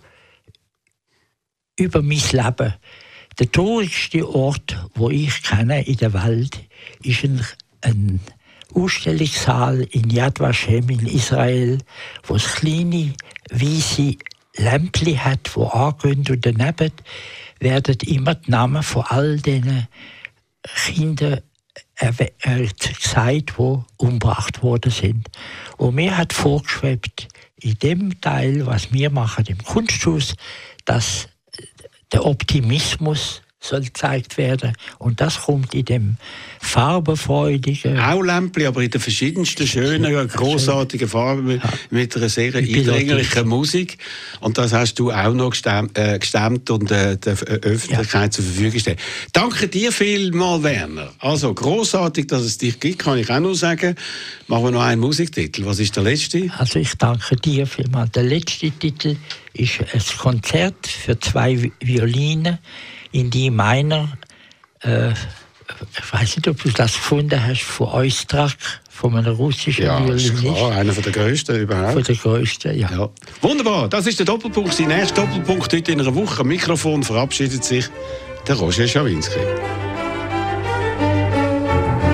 mein Leben. Der traurigste Ort, wo ich kenne in der Welt, ist ein Ausstellungssaal in Yad Vashem in Israel, wo es kleine weiße Lämpchen hat, die angehen, und daneben werden immer die Namen von all diesen Kindern gesagt, die umgebracht worden sind. Und mir hat vorgeschwebt, in dem Teil, was wir machen im Kunsthaus, dass der Optimismus soll gezeigt werden. Und das kommt in dem farbenfreudigen... Auch Lämpchen, aber in den verschiedensten schönen, grossartigen Farben mit einer sehr eindringlichen Musik. Und das hast du auch noch gestemmt und der Öffentlichkeit zur Verfügung gestellt. Danke dir vielmals, Werner. Also grossartig, dass es dich gibt, kann ich auch noch sagen. Machen wir noch einen Musiktitel. Was ist der letzte? Also ich danke dir vielmals. Der letzte Titel ist ein Konzert für 2 Violinen in die meiner, ich weiß nicht, ob du das gefunden hast, von Oistrakh, von einem russischen Violinist. Ja, klar, einer der grössten überhaupt. Von der grössten, ja. Wunderbar, das ist der Doppelpunkt, sein erster Doppelpunkt heute in einer Woche. Am Mikrofon verabschiedet sich der Roger Schawinski.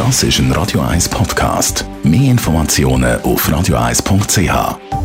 Das ist ein Radio 1 Podcast. Mehr Informationen auf radio1.ch.